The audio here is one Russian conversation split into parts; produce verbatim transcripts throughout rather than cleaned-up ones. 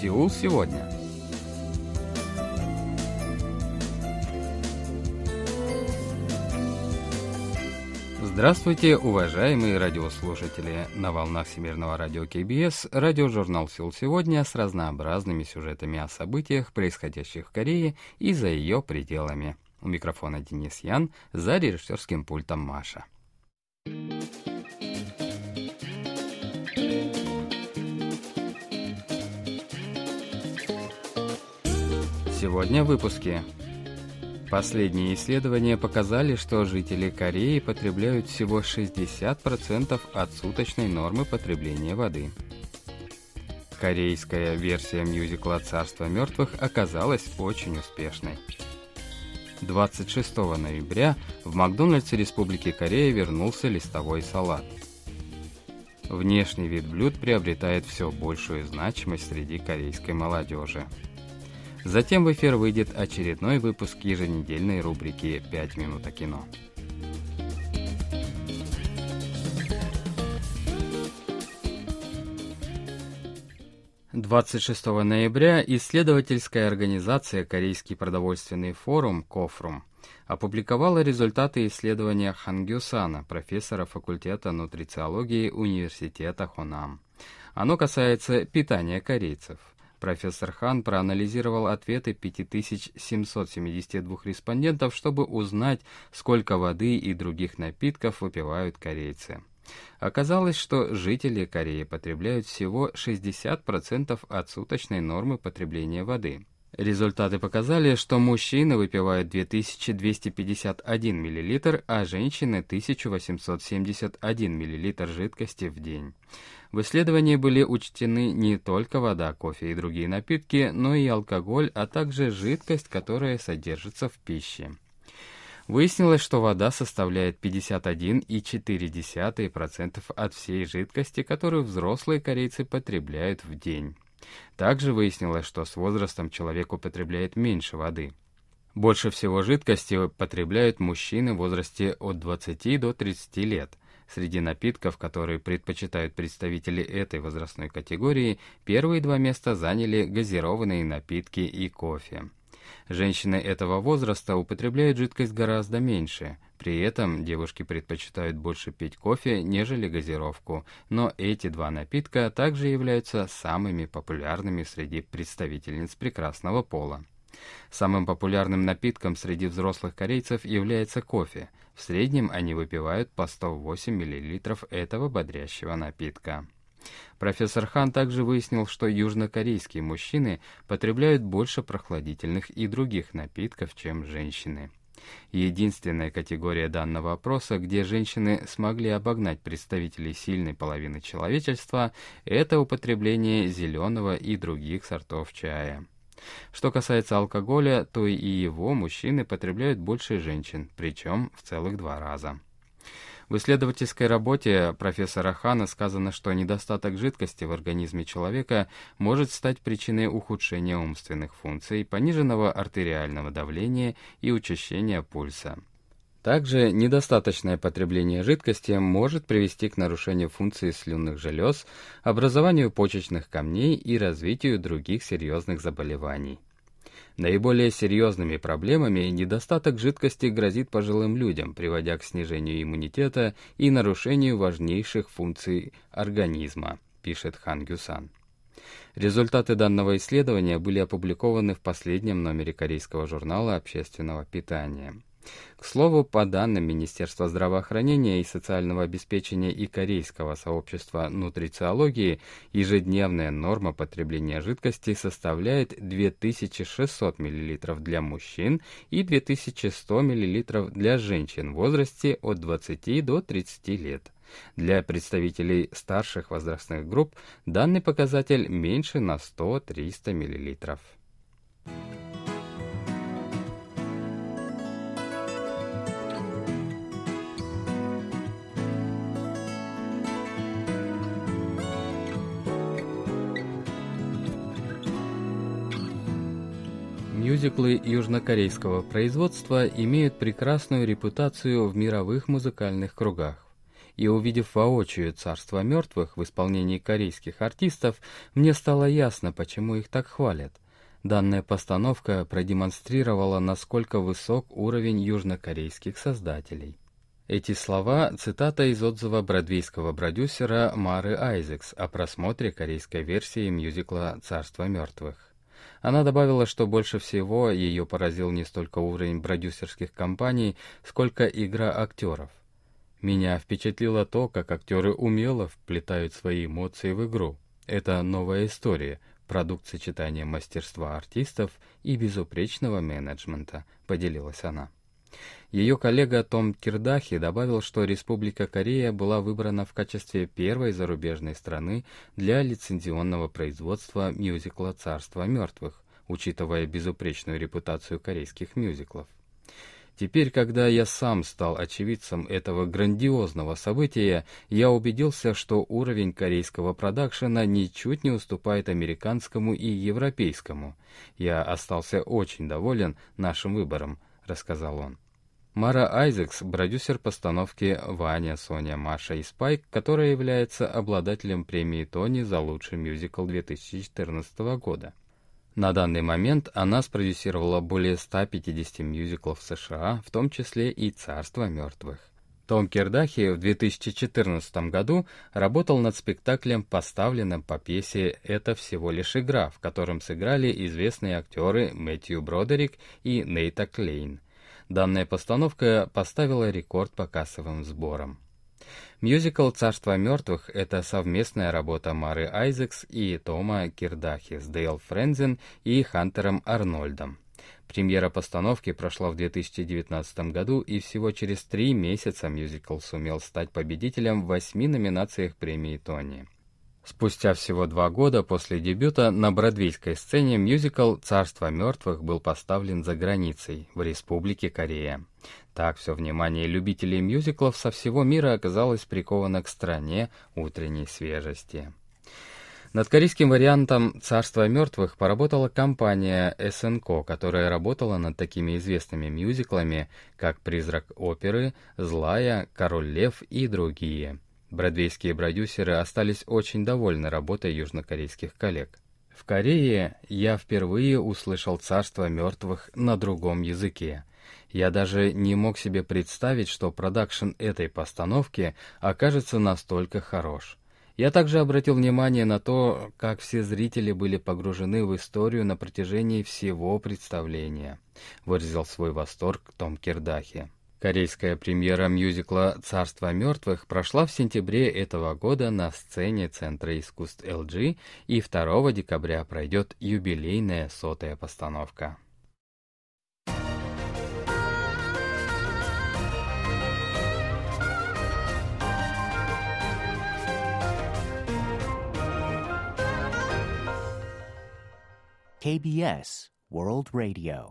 Сеул сегодня. Здравствуйте, уважаемые радиослушатели! На волнах Всемирного радио кей би эс радиожурнал «Сеул сегодня» с разнообразными сюжетами о событиях, происходящих в Корее и за ее пределами. У микрофона Денис Ян, за режиссерским пультом Маша. Сегодня в выпуске. Последние исследования показали, что жители Кореи потребляют всего шестьдесят процентов от суточной нормы потребления воды. Корейская версия мюзикла «Царство мертвых» оказалась очень успешной. двадцать шестого ноября в Макдональдсе Республики Корея вернулся листовой салат. Внешний вид блюд приобретает все большую значимость среди корейской молодежи. Затем в эфир выйдет очередной выпуск еженедельной рубрики «пять минут о кино». двадцать шестого ноября исследовательская организация «Корейский продовольственный форум» «Кофрум» опубликовала результаты исследования Хан Гю-сана, профессора факультета нутрициологии Университета Хонам. Оно касается питания корейцев. Профессор Хан проанализировал ответы пять тысяч семьсот семьдесят два респондентов, чтобы узнать, сколько воды и других напитков выпивают корейцы. Оказалось, что жители Кореи потребляют всего шестьдесят процентов от суточной нормы потребления воды. Результаты показали, что мужчины выпивают две тысячи двести пятьдесят один миллилитр, а женщины тысячу восемьсот семьдесят один миллилитр жидкости в день. В исследовании были учтены не только вода, кофе и другие напитки, но и алкоголь, а также жидкость, которая содержится в пище. Выяснилось, что вода составляет пятьдесят один целых четыре десятых процента от всей жидкости, которую взрослые корейцы потребляют в день. Также выяснилось, что с возрастом человек употребляет меньше воды. Больше всего жидкости потребляют мужчины в возрасте от двадцати до тридцати лет. Среди напитков, которые предпочитают представители этой возрастной категории, первые два места заняли газированные напитки и кофе. Женщины этого возраста употребляют жидкость гораздо меньше. При этом девушки предпочитают больше пить кофе, нежели газировку. Но эти два напитка также являются самыми популярными среди представительниц прекрасного пола. Самым популярным напитком среди взрослых корейцев является кофе. В среднем они выпивают по сто восемь миллилитров этого бодрящего напитка. Профессор Хан также выяснил, что южнокорейские мужчины потребляют больше прохладительных и других напитков, чем женщины. Единственная категория данного опроса, где женщины смогли обогнать представителей сильной половины человечества, это употребление зеленого и других сортов чая. Что касается алкоголя, то и его мужчины потребляют больше женщин, причем в целых два раза. В исследовательской работе профессора Хана сказано, что недостаток жидкости в организме человека может стать причиной ухудшения умственных функций, пониженного артериального давления и учащения пульса. Также недостаточное потребление жидкости может привести к нарушению функции слюнных желез, образованию почечных камней и развитию других серьезных заболеваний. Наиболее серьезными проблемами недостаток жидкости грозит пожилым людям, приводя к снижению иммунитета и нарушению важнейших функций организма, пишет Хан Гю-сан. Результаты данного исследования были опубликованы в последнем номере корейского журнала общественного питания. К слову, по данным Министерства здравоохранения и социального обеспечения и Корейского сообщества нутрициологии, ежедневная норма потребления жидкости составляет две тысячи шестьсот миллилитров для мужчин и две тысячи сто миллилитров для женщин в возрасте от двадцати до тридцати лет. Для представителей старших возрастных групп данный показатель меньше на сто-триста миллилитров. Мюзиклы южнокорейского производства имеют прекрасную репутацию в мировых музыкальных кругах. и увидев воочию «Царство мертвых» в исполнении корейских артистов, мне стало ясно, почему их так хвалят. Данная постановка продемонстрировала, насколько высок уровень южнокорейских создателей. Эти слова – цитата из отзыва бродвейского продюсера Мары Айзекс о просмотре корейской версии мюзикла «Царство мертвых». Она добавила, что больше всего ее поразил не столько уровень продюсерских компаний, сколько игра актеров. «Меня впечатлило то, как актеры умело вплетают свои эмоции в игру. Это новая история, продукт сочетания мастерства артистов и безупречного менеджмента», — поделилась она. Ее коллега Том Кирдахи добавил, что Республика Корея была выбрана в качестве первой зарубежной страны для лицензионного производства мюзикла «Царство мертвых», учитывая безупречную репутацию корейских мюзиклов. Теперь, когда я сам стал очевидцем этого грандиозного события, я убедился, что уровень корейского продакшена ничуть не уступает американскому и европейскому. Я остался очень доволен нашим выбором, рассказал он. Мара Айзекс – продюсер постановки «Ваня, Соня, Маша и Спайк», которая является обладателем премии Тони за лучший мюзикл две тысячи четырнадцатого года. На данный момент она спродюсировала более ста пятидесяти мюзиклов в США, в том числе и «Царство мертвых». Том Кирдахи в две тысячи четырнадцатом году работал над спектаклем, поставленным по пьесе «Это всего лишь игра», в котором сыграли известные актеры Мэтью Бродерик и Нейта Клейн. Данная постановка поставила рекорд по кассовым сборам. Мюзикл «Царство мертвых» — это совместная работа Мары Айзекс и Тома Кирдахи с Дейл Френзен и Хантером Арнольдом. Премьера постановки прошла в две тысячи девятнадцатом году, и всего через три месяца мюзикл сумел стать победителем в восьми номинациях премии Тони. Спустя всего два года после дебюта на бродвейской сцене мюзикл «Царство мертвых» был поставлен за границей, в Республике Корея. Так все внимание любителей мюзиклов со всего мира оказалось приковано к стране утренней свежести. Над корейским вариантом «Царства мертвых» поработала компания эс эн ко, которая работала над такими известными мюзиклами, как «Призрак оперы», «Злая», «Король лев» и другие. Бродвейские продюсеры остались очень довольны работой южнокорейских коллег. В Корее я впервые услышал «Царство мертвых» на другом языке. Я даже не мог себе представить, что продакшн этой постановки окажется настолько хорош. Я также обратил внимание на то, как все зрители были погружены в историю на протяжении всего представления, выразил свой восторг Том Кирдахи. Корейская премьера мюзикла «Царство мертвых» прошла в сентябре этого года на сцене Центра искусств эл джи, и второго декабря пройдет юбилейная сотая постановка. кей би эс World Radio.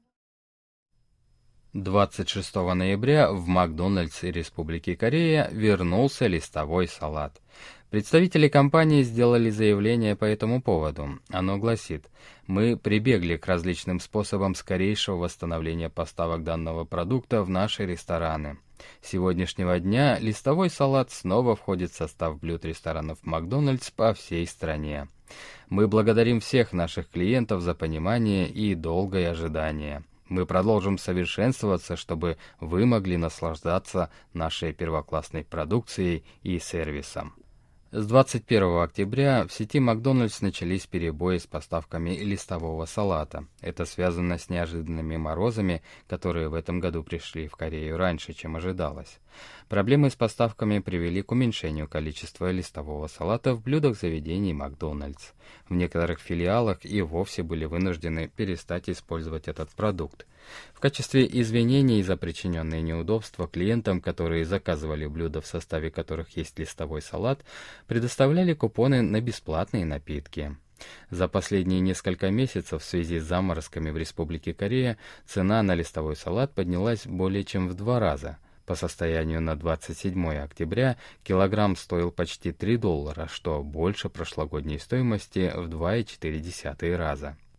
двадцать шестого ноября в Макдональдс Республики Корея вернулся листовой салат. Представители компании сделали заявление по этому поводу. Оно гласит: «Мы прибегли к различным способам скорейшего восстановления поставок данного продукта в наши рестораны. С сегодняшнего дня листовой салат снова входит в состав блюд ресторанов Макдональдс по всей стране. Мы благодарим всех наших клиентов за понимание и долгое ожидание. Мы продолжим совершенствоваться, чтобы вы могли наслаждаться нашей первоклассной продукцией и сервисом». С двадцать первого октября в сети Макдональдс начались перебои с поставками листового салата. Это связано с неожиданными морозами, которые в этом году пришли в Корею раньше, чем ожидалось. Проблемы с поставками привели к уменьшению количества листового салата в блюдах заведений Макдональдс. В некоторых филиалах и вовсе были вынуждены перестать использовать этот продукт. В качестве извинений за причиненные неудобства клиентам, которые заказывали блюда, в составе которых есть листовой салат, предоставляли купоны на бесплатные напитки. За последние несколько месяцев в связи с заморозками в Республике Корея цена на листовой салат поднялась более чем в два раза. По состоянию на двадцать седьмое октября килограмм стоил почти три доллара, что больше прошлогодней стоимости в два и четыре десятых раза.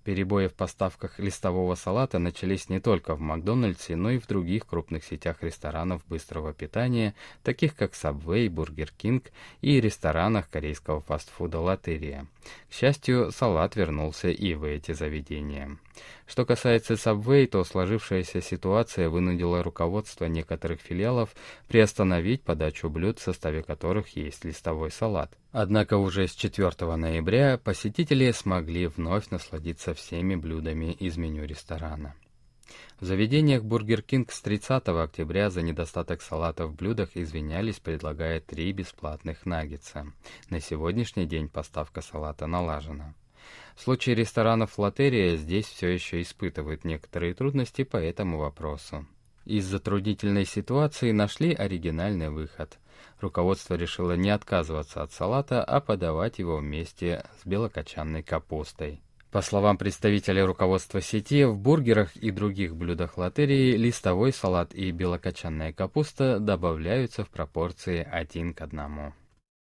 Перебои в поставках листового салата начались не только в Макдональдсе, но и в других крупных сетях ресторанов быстрого питания, таких как Subway, Burger King и ресторанах корейского фастфуда Лоттерия. К счастью, салат вернулся и в эти заведения. Что касается Subway, то сложившаяся ситуация вынудила руководство некоторых филиалов приостановить подачу блюд, в составе которых есть листовой салат. Однако уже с четвёртого ноября посетители смогли вновь насладиться всеми блюдами из меню ресторана. В заведениях Burger King с тридцатого октября за недостаток салата в блюдах извинялись, предлагая три бесплатных наггетса. На сегодняшний день поставка салата налажена. В случае ресторанов Лоттерия здесь все еще испытывают некоторые трудности по этому вопросу. Из затруднительной ситуации нашли оригинальный выход. Руководство решило не отказываться от салата, а подавать его вместе с белокочанной капустой. По словам представителя руководства сети, в бургерах и других блюдах Лоттерии листовой салат и белокочанная капуста добавляются в пропорции один к одному.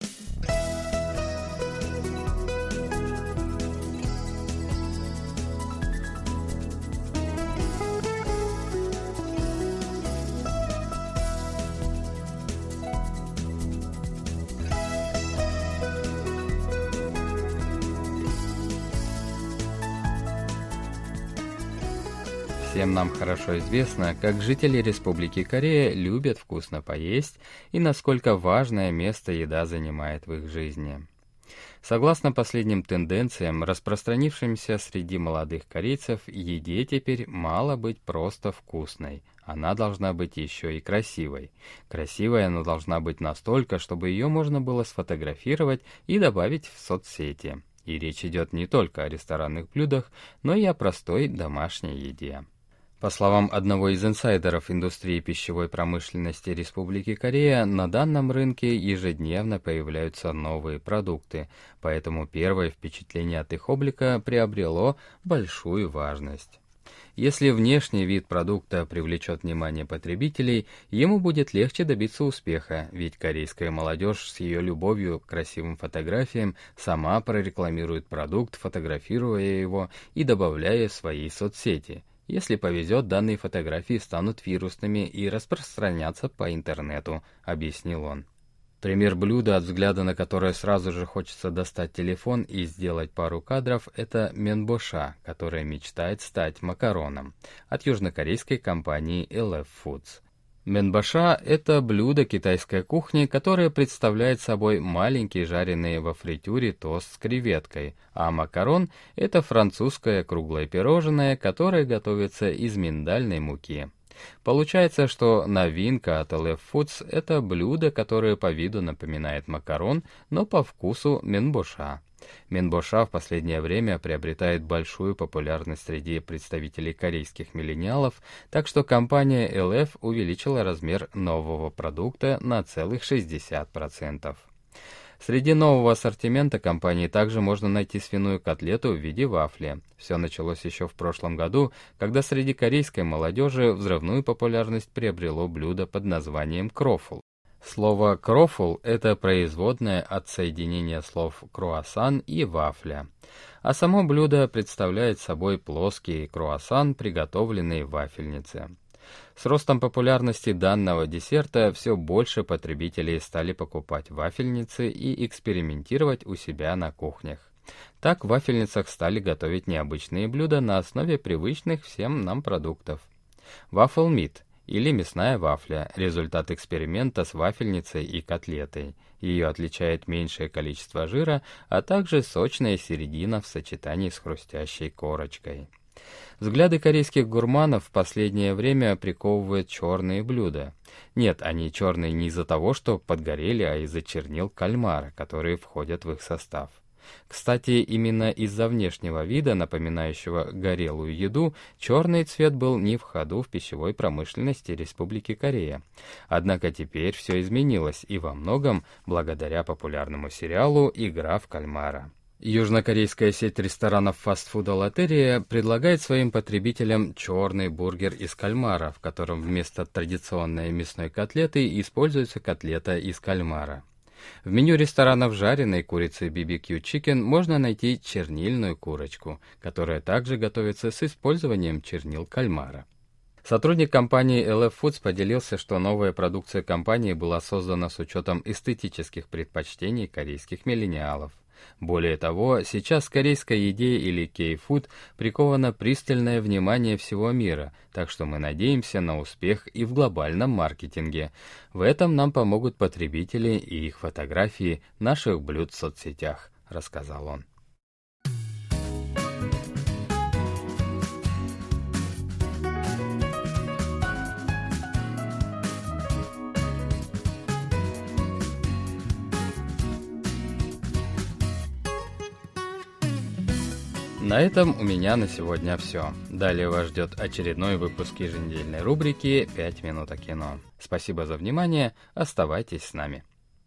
Всем нам хорошо известно, как жители Республики Корея любят вкусно поесть и насколько важное место еда занимает в их жизни. Согласно последним тенденциям, распространившимся среди молодых корейцев, еде теперь мало быть просто вкусной. Она должна быть еще и красивой. Красивой она должна быть настолько, чтобы ее можно было сфотографировать и добавить в соцсети. И речь идет не только о ресторанных блюдах, но и о простой домашней еде. По словам одного из инсайдеров индустрии пищевой промышленности Республики Корея, на данном рынке ежедневно появляются новые продукты, поэтому первое впечатление от их облика приобрело большую важность. Если внешний вид продукта привлечет внимание потребителей, ему будет легче добиться успеха, ведь корейская молодежь с ее любовью к красивым фотографиям сама прорекламирует продукт, фотографируя его и добавляя в свои соцсети. Если повезет, данные фотографии станут вирусными и распространятся по интернету, объяснил он. Пример блюда, от взгляда на которое сразу же хочется достать телефон и сделать пару кадров, это менбоша, которая мечтает стать макароном, от южнокорейской компании эл эф Foods. Менбоша – это блюдо китайской кухни, которое представляет собой маленький жареный во фритюре тост с креветкой, а макарон – это французское круглое пирожное, которое готовится из миндальной муки. Получается, что новинка от эл эф Foods – это блюдо, которое по виду напоминает макарон, но по вкусу менбоша. Менбоша в последнее время приобретает большую популярность среди представителей корейских миллениалов, так что компания эл эф увеличила размер нового продукта на целых шестьдесят процентов. Среди нового ассортимента компании также можно найти свиную котлету в виде вафли. Все началось еще в прошлом году, когда среди корейской молодежи взрывную популярность приобрело блюдо под названием крофл. Слово «крофл» — это производное от соединения слов «круассан» и «вафля». А само блюдо представляет собой плоский круассан, приготовленный в вафельнице. С ростом популярности данного десерта все больше потребителей стали покупать вафельницы и экспериментировать у себя на кухнях. Так в вафельницах стали готовить необычные блюда на основе привычных всем нам продуктов. Waffle meat или мясная вафля – результат эксперимента с вафельницей и котлетой. Ее отличает меньшее количество жира, а также сочная середина в сочетании с хрустящей корочкой. Взгляды корейских гурманов в последнее время приковывают черные блюда. Нет, они черные не из-за того, что подгорели, а из-за чернил кальмара, которые входят в их состав. Кстати, именно из-за внешнего вида, напоминающего горелую еду, черный цвет был не в ходу в пищевой промышленности Республики Корея. Однако теперь все изменилось, и во многом благодаря популярному сериалу «Игра в кальмара». Южнокорейская сеть ресторанов фастфуда Лоттерия предлагает своим потребителям черный бургер из кальмара, в котором вместо традиционной мясной котлеты используется котлета из кальмара. В меню ресторанов жареной курицы би би кью Chicken можно найти чернильную курочку, которая также готовится с использованием чернил кальмара. Сотрудник компании эл эф Foods поделился, что новая продукция компании была создана с учетом эстетических предпочтений корейских миллениалов. Более того, сейчас к корейской еде или кей-фуд приковано пристальное внимание всего мира, так что мы надеемся на успех и в глобальном маркетинге. В этом нам помогут потребители и их фотографии наших блюд в соцсетях, рассказал он. На этом у меня на сегодня все. Далее вас ждет очередной выпуск еженедельной рубрики «пять минут о кино». Спасибо за внимание, оставайтесь с нами.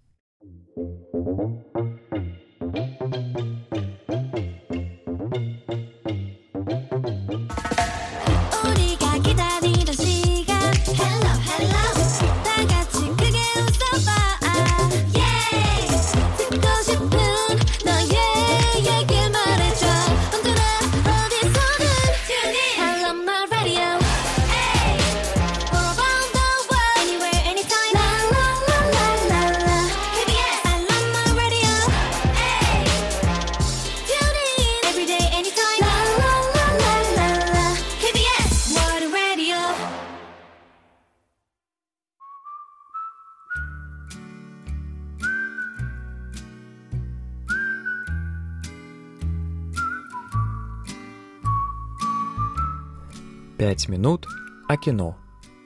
Пять минут о кино.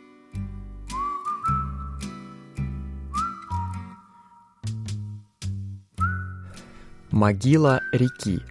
Могила реки.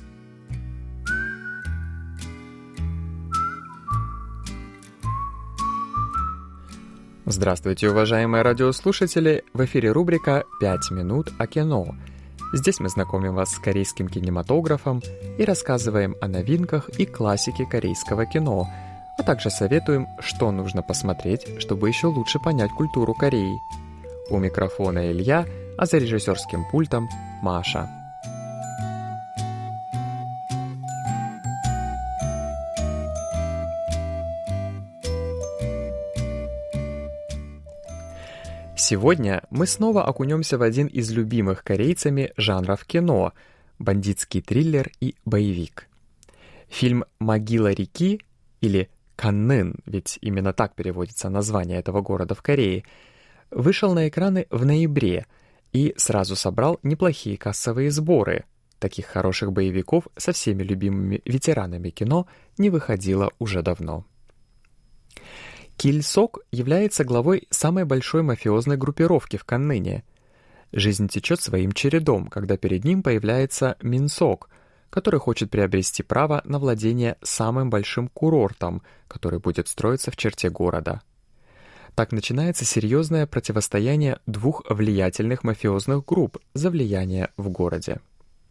Здравствуйте, уважаемые радиослушатели! В эфире рубрика «пять минут о кино». Здесь мы знакомим вас с корейским кинематографом и рассказываем о новинках и классике корейского кино, а также советуем, что нужно посмотреть, чтобы еще лучше понять культуру Кореи. У микрофона Илья, а за режиссерским пультом Маша. Сегодня мы снова окунемся в один из любимых корейцами жанров кино – бандитский триллер и боевик. Фильм «Могила реки» или «Каннын», ведь именно так переводится название этого города в Корее, вышел на экраны в ноябре и сразу собрал неплохие кассовые сборы. Таких хороших боевиков со всеми любимыми ветеранами кино не выходило уже давно. Киль Сок является главой самой большой мафиозной группировки в Канныне. Жизнь течет своим чередом, когда перед ним появляется Мин Сок, который хочет приобрести право на владение самым большим курортом, который будет строиться в черте города. Так начинается серьезное противостояние двух влиятельных мафиозных групп за влияние в городе.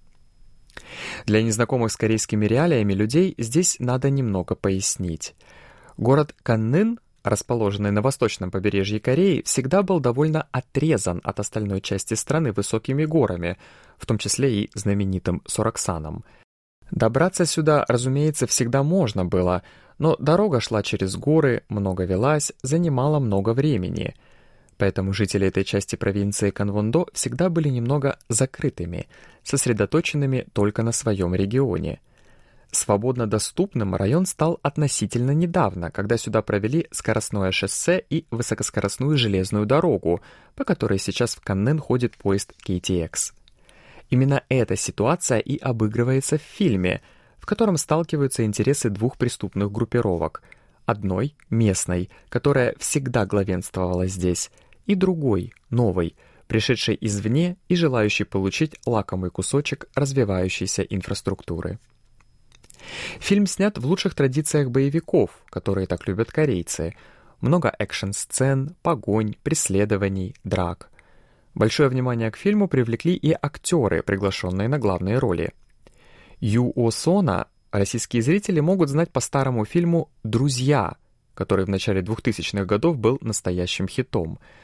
Для незнакомых с корейскими реалиями людей здесь надо немного пояснить. Город Каннын, расположенный на восточном побережье Кореи, всегда был довольно отрезан от остальной части страны высокими горами, в том числе и знаменитым Сороксаном. Добраться сюда, разумеется, всегда можно было, но дорога шла через горы, много велась, занимала много времени. Поэтому жители этой части провинции Канвондо всегда были немного закрытыми, сосредоточенными только на своем регионе. Свободно доступным район стал относительно недавно, когда сюда провели скоростное шоссе и высокоскоростную железную дорогу, по которой сейчас в Каннын ходит поезд кей ти экс. Именно эта ситуация и обыгрывается в фильме, в котором сталкиваются интересы двух преступных группировок. Одной, местной, которая всегда главенствовала здесь, и другой, новой, пришедшей извне и желающей получить лакомый кусочек развивающейся инфраструктуры. Фильм снят в лучших традициях боевиков, которые так любят корейцы. Много экшн-сцен, погонь, преследований, драк. Большое внимание к фильму привлекли и актеры, приглашенные на главные роли. Ю О Сона российские зрители могут знать по старому фильму «Друзья», который в начале двухтысячных годов был настоящим хитом.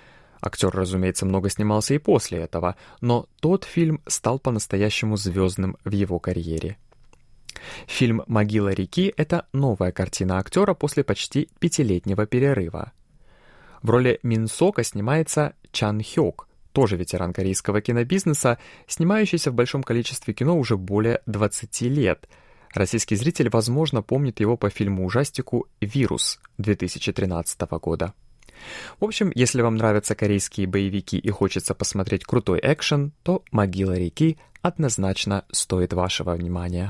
Актер, разумеется, много снимался и после этого, но тот фильм стал по-настоящему звездным в его карьере. Фильм «Могила реки» — это новая картина актера после почти пятилетнего перерыва. В роли Минсока снимается Чан Хёк, тоже ветеран корейского кинобизнеса, снимающийся в большом количестве кино уже более двадцати лет. Российский зритель, возможно, помнит его по фильму-ужастику «Вирус» две тысячи тринадцатого года. В общем, если вам нравятся корейские боевики и хочется посмотреть крутой экшен, то «Могила реки» однозначно стоит вашего внимания.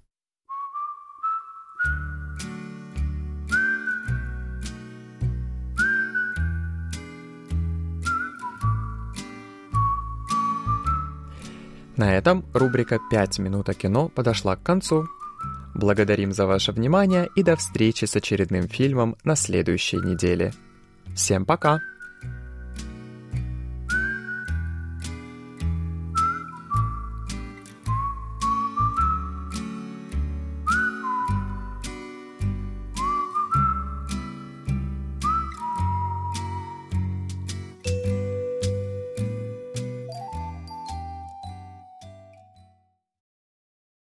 На этом рубрика «пять минут о кино» подошла к концу. Благодарим за ваше внимание и до встречи с очередным фильмом на следующей неделе. Всем пока!